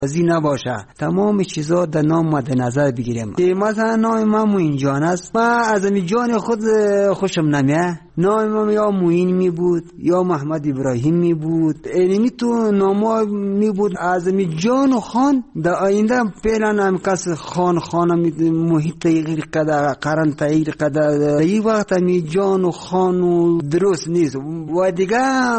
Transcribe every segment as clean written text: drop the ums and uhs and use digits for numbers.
ازی نباشه. تمام چیزا در نام مد نظر بگیریم. مثلا نام من موین جان است، من از این جان خود خوشم نمیاد. نام من یا موین می بود یا محمد ابراهیم می بود، اینمی تو ناما می بود. از این جان و خان در آینده پیلان هم کس خانم محیط تغییر قدر قرن تغییر قدر این وقت همی جان و خان و درست نیست و دیگه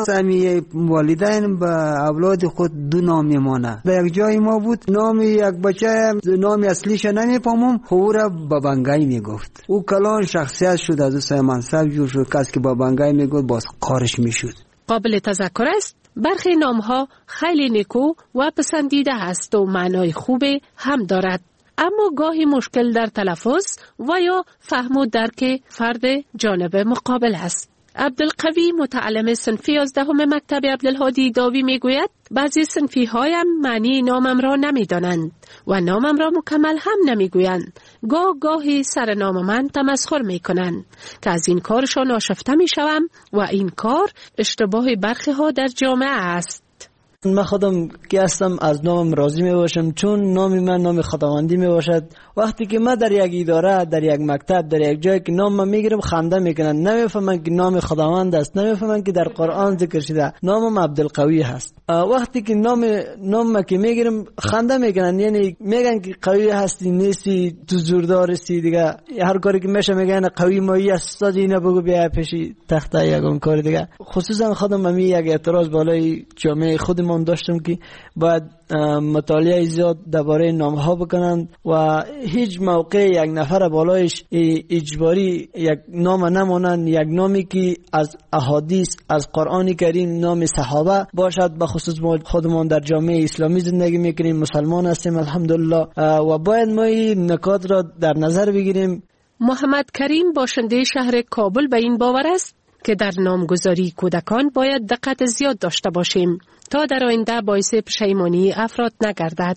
همی والدین به اولاد خود دو نام میمانه. در یک جای ما بود نام یک بچه نام اصلیش نمیفهمم، خورا بابنگای میگفت. او کلان شخصیت شد، از او سه منصب جور شد. کسی که بابنگای میگفت باز قارش میشد. قابل تذکر است برخی نامها خیلی نیکو و پسندیده است و معنای خوبی هم دارد، اما گاهی مشکل در تلفظ و یا فهم و درک فرد جانب مقابل است. عبدالقوی متعلم صنف 11 مکتب عبدالهادی داوی میگوید بعضی صنفی هایم معنی نامم را نمیدانند و نامم را مکمل هم نمیگویند. گاهی سر نام من تمسخر میکنند که از این کارشان آشفته میشوم و این کار اشتباه برخی ها در جامعه است. من خودم که هستم از نامم راضی می باشم، چون نام من نام خداوندی می باشد. وقتی که من در یک اداره، در یک مکتب، در یک جایی که نام من میگیرم خنده میکنن، نمیفهمن که نام خداوند است، نمیفهمن که در قرآن ذکر شده نامم عبدالقوی هست. وقتی که نام که میگیرم خنده میکنن، یعنی میگن که قوی هستی نیستی، تو زوردار هستی دیگه. هر کاری که میشه میگن قوی مایی است، اینا بگو بیا پیشی تخته یگون کار دیگه. خصوصا خودم یک اعتراض بالای جامعه خودم داشتم که باید مطالعه زیاد درباره نام‌ها بکنن و هیچ موقع یک نفر بالایش اجباری یک نام نمونن، یک نامی که از احادیث از قرآن کریم نام صحابه باشد. به خصوص ما خودمون در جامعه اسلامی زندگی میکنیم، مسلمان هستیم الحمدلله و باید ما این نکات را در نظر بگیریم. محمد کریم باشنده شهر کابل به این باور است که در نامگذاری کودکان باید دقت زیاد داشته باشیم تا در آینده باعث پشیمانی افراد نگردد.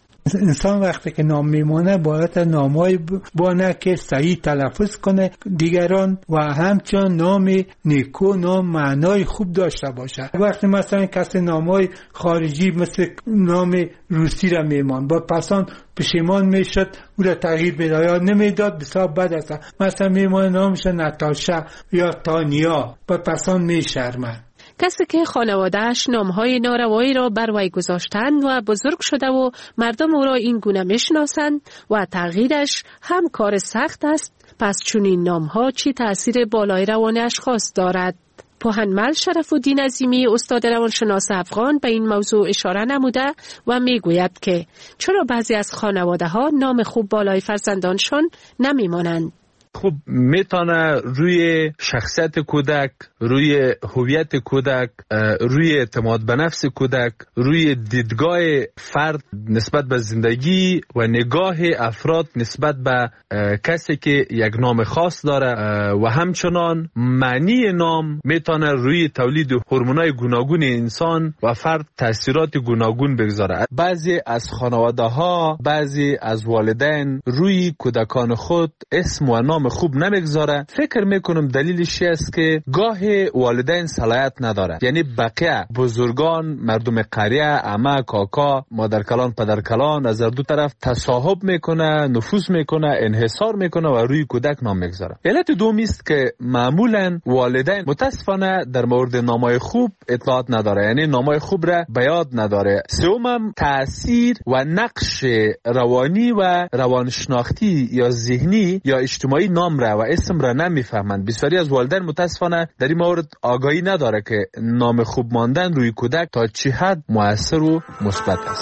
انسان وقتی که نام میمونه باید نامای بانه که صحیح تلفظ کنه دیگران و همچنان نام نیکو، نام معنای خوب داشته باشه. وقتی مثلا کسی نامای خارجی مثل نام روسی را میمان با پسان پشیمان میشد او را تغییر بده یا نمیداد، بسیار بد است. مثلا میمان نامش ناتاشا یا تانیا با پسان میشرمه. کسی که خانواده‌اش نامهای ناروایی را بر وی گذاشتند و بزرگ شده و مردم او را این گونه میشناسند و تغییرش هم کار سخت است، پس چون این نامها چی تأثیر بالای روان اشخاص دارد؟ پوهنمل شرف‌الدین عظیمی استاد روانشناس افغان به این موضوع اشاره نموده و میگوید که چرا بعضی از خانواده‌ها نام خوب بالای فرزندانشان نمیمانند. خب میتونه روی شخصیت کودک، روی هویت کودک، روی اعتماد به نفس کودک، روی دیدگاه فرد نسبت به زندگی و نگاه افراد نسبت به کسی که یک نام خاص داره و همچنان معنی نام میتونه روی تولید هورمونای گوناگون انسان و فرد تاثیرات گوناگون بگذاره. بعضی از خانواده ها، بعضی از والدین روی کودکان خود اسم و نام خوب نمیگذاره. فکر میکنم دلیلش است که گاه والدین صلاحیت نداره، یعنی بقیه بزرگان، مردم قریه، عمه، کاکا، مادر کلان، پدر کلان از دو طرف تصاحب میکنه، نفوذ میکنه، انحصار میکنه و روی کودک نام میگذاره. علت دومی است که معمولا والدین متاسفانه در مورد نامای خوب اطلاعات نداره، یعنی نامای خوب را به یاد نداره. سومم تاثیر و نقش روانی و روانشناختی یا ذهنی یا اجتماعی نام را و اسم را نمیفهمند. بسیاری از والدین متاسفانه در این مورد آگاهی نداره که نام خوب ماندن روی کودک تا چه حد مؤثر و مثبت است.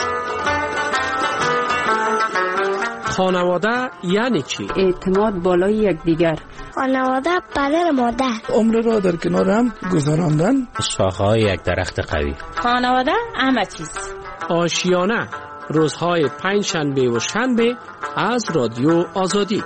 خانواده یعنی چی؟ اعتماد بالای یکدیگر. خانواده پدر مادر. عمر را در کنار هم گذراندن. شاخه‌های یک درخت قوی. خانواده همه چیز. آشیانه روزهای پنجشنبه و شنبه از رادیو آزادی.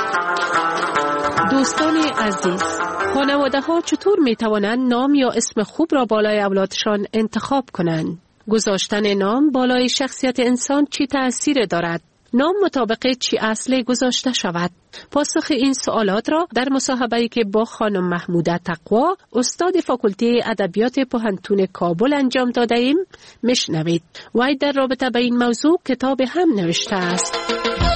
دوستان عزیز، خانواده ها چطور می توانند نام یا اسم خوب را بالای اولادشان انتخاب کنند؟ گذاشتن نام بالای شخصیت انسان چی تأثیر دارد؟ نام مطابق چی اصل گذاشته شود؟ پاسخ این سوالات را در مصاحبه‌ای که با خانم محموده تقوا استاد فاکولته ادبیات پوهنتون کابل انجام داده ایم میشنوید. وی در رابطه با این موضوع کتاب هم نوشته است.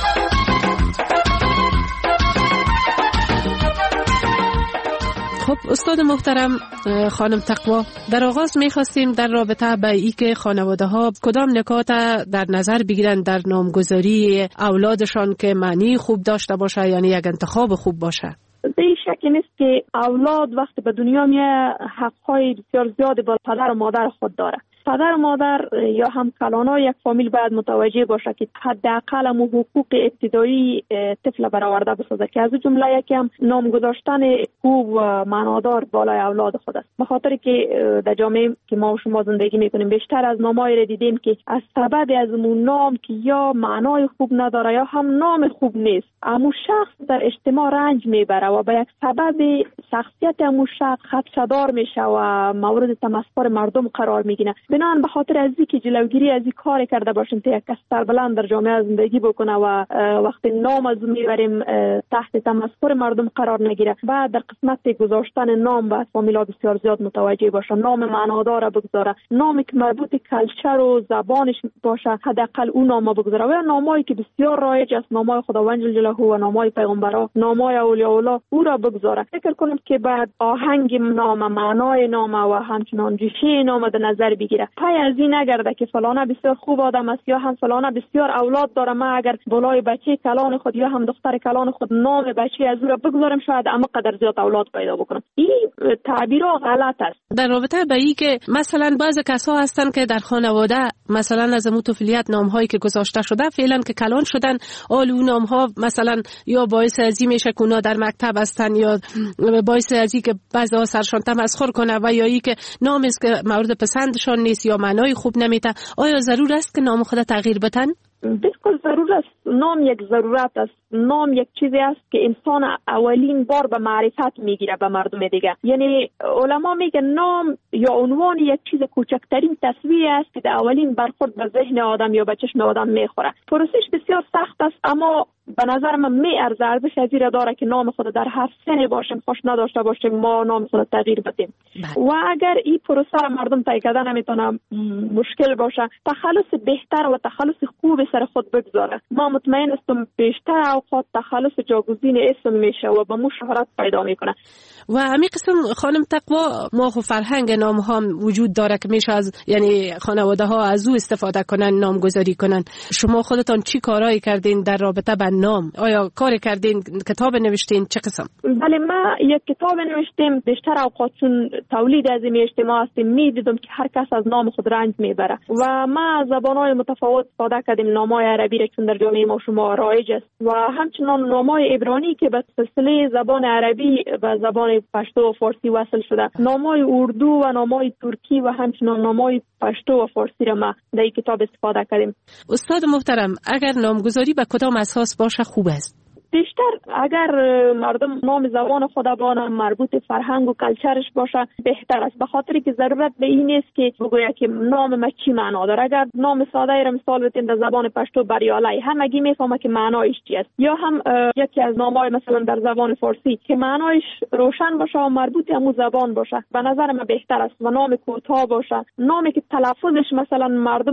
خب استاد محترم خانم تقوا، در آغاز می‌خواستیم در رابطه با این که خانواده‌ها کدام نکات در نظر بگیرن در نامگذاری اولادشان که معنی خوب داشته باشه، یعنی یک انتخاب خوب باشه. این شک نیست که اولاد وقتی به دنیا میاد حق‌های بسیار زیادی با پدر و مادر خود داره. پدر و مادر یا هم کلانای یک فامیل باید متوجه باشه که حداقل هم حقوق ابتدایی طفل برآورده بسازه که از جمله یکی هم نام گذاشتن خوب و معنادار بالای اولاد خود است. به خاطر که در جامعه که ما و شما زندگی میکنیم بیشتر از نامایی را دیدیم که از سبب از اون نام که یا معنای خوب نداره یا هم نام خوب نیست، امو شخص در اجتماع رنج میبره و به یک سبب شخصیت امو شخص خدشه‌دار میشه و مورد تمسخر مردم قرار میگیره. بنان به خاطر از اینکه جلوگیری از این کار کرده باشیم تا یک کس سربلند در جامعه زندگی بکنه و وقتی نام از میبریم تحت تمسخر مردم قرار نگیره، بعد در قسمت گذاشتن نام باید فامیلا بسیار زیاد متوجه باشه. نام معنادار بگذاره، نامی که مربوط کلچر و زبانش باشه حداقل اون نام بگذاره. و نامایی که بسیار رایج است، نامای خداوند جل جلاله و نامای پیغمبرا، نامای اولیاء الله، او را بگذاره. فکر کنم که بعد آهنگ نام، معنای نام و همچنان ریشه نام در نظر بگیره. پای از این نگرده که فلانه بسیار خوب آدم است یا هم فلانه بسیار اولاد داره، ما اگر بالای بچه کلان خود یا هم دختر کلان خود نام بچه از او را بگذارم شاید اما قدر زیاد اولاد پیدا بکنم. این تعبیرها غلط است. در رابطه با این که مثلا بعض کسا هستن که در خانواده مثلا از امو طفولیت نام‌هایی که گذاشته شده فعلا که کلان شدن، اون نام‌ها مثلا یا باعث ازی میشه که اونا در مکتب هستن یا باعث ازی که بعضا سرشان تمسخر کنه و یا ای که نام است که مورد پسندشان نیست یا معنای خوب نمیده. آیا ضرور است که نام خود تغییر بدن؟ بالکل ضرور است. نام یک ضرورت است. نام یک چیزی است که انسان اولین بار به معرفت میگیره به مردم دیگه. یعنی علما میگن نام یا عنوان یک چیز کوچکترین تصویری است که در اولین برخورد به ذهن آدم یا به چشم آدم میخوره. پروسش بسیار سخت است اما به نظر من میارزه، ارزش از این داره که نام خود در هر سنی باشیم خوش نداشته باشیم ما نام خود تغییر بدیم. و اگر این پروسه مردم طی کردن نمیتونه مشکل باشه، تخلص بهتر و تخلص خوب سر خود بگذاره. ما مطمئن هستم بیشتر اوقات تخلص جاگزین اسم میشه و به مو شهرت پیدا میکنه. و همین قسم خانم تقوا، ما خو فرهنگ نام ها وجود داره که میشه از یعنی خانواده ها از او استفاده کنن، نامگذاری کنن. شما خودتان چی کارایی کردین در رابطه با نام؟ آیا کار کردین، کتاب نوشتین، چه قسم؟ بله ما یک کتاب نوشتیم. بیشتر اوقات چون تولید از این اجتماع هستیم میدیدم که هر کس از نام خود رنج میبره و ما زبان‌های متفاوت استفاده کردیم. نام‌های عربی را چون در جامعه ما شما رایج است و همچنان نام‌های عبرانی که به سلسله زبان عربی و زبان پشتو و فارسی وصل شده، نام‌های اردو و نام‌های ترکی و همچنان نام‌های پشتو و فارسی را ما در این کتاب استفاده کردیم. استاد محترم، اگر نامگذاری به کدام اساس باشه خوب است؟ بیشتر اگر مردم نام زبان خود بانه مربوط فرهنگ و کلچرش باشه بهتر است، به خاطر که ضرورت به این نیست که بگوید که نام ما چی معنا داره. اگر نام ساده ای را مثال بزنیم در زبان پشتو بریالای، همگی میفهمه که معنایش چی است. یا هم یکی از نام‌های مثلا در زبان فارسی که معنایش روشن باشه و مربوط به همون زبان باشه به نظر من بهتر است. و نام کوتاه باشه، نامی که تلفظش مثلا مردم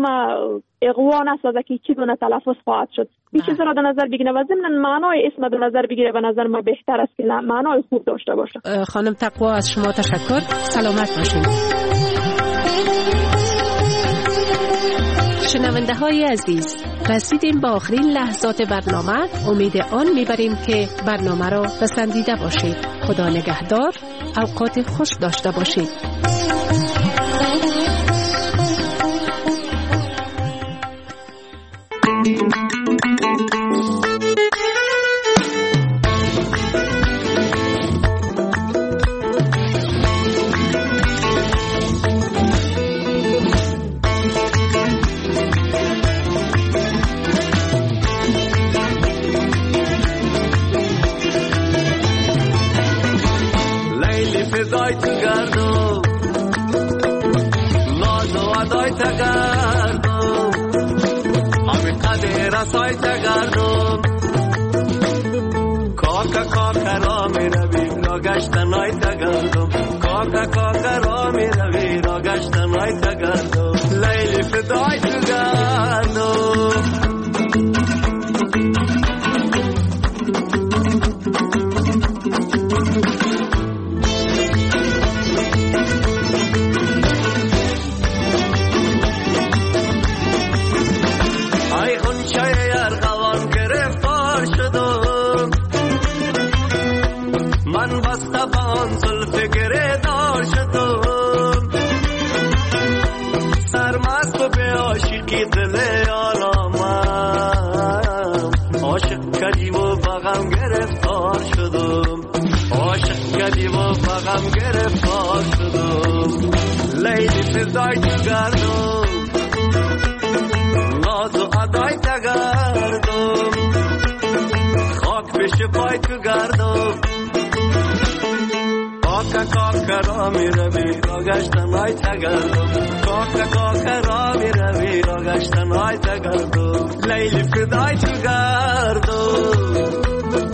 اغوا نسازه که چی گونه تلفظ خواهد شد. این چیزا را در نظر بگیره و ضمن معنای اسم در نظر بگیره به نظر من بهتر است که معنای خوب داشته باشه. خانم تقوا از شما تشکر. سلامت باشید. شنونده های عزیز، رسیدیم به آخرین لحظات برنامه. امید آن میبریم که برنامه را پسندیده باشید. خدا نگهدار. اوقات خوش داشته باشید. فدای تو گردم ناز و ادای تو گردم قد رسای تگردم کاکا کاکا را می روی را گشتنای تگردم کاکا کاکا را می روی را گشتنای تگردم لیلی فدای تگردم گرفتار شدم لیلی فدای تگردم ناز و ادای تگردم خاک پیش پای تگردم کاکا کاکا را می روی را گشتنای تگردم کاکا کاکا را می روی را گشتنای تگردم لیلی فدای تگردم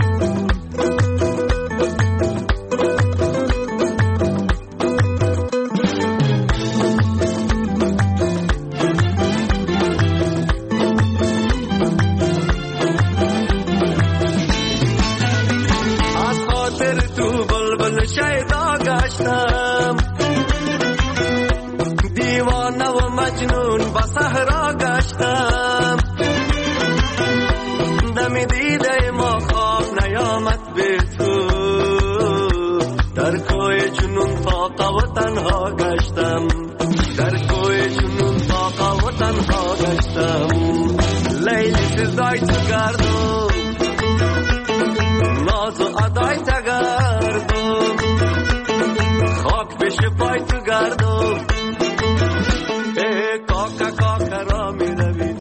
دیوانه و مجنون با صحرا گشتم دم دیده ما خواب نیامد به تو در کوی جنون طاقه و تنها گشتم در کوی جنون طاقه و تنها گشتم لیلی فدای تگردم ناز و ادای تگردم خاک پیش پای تگردم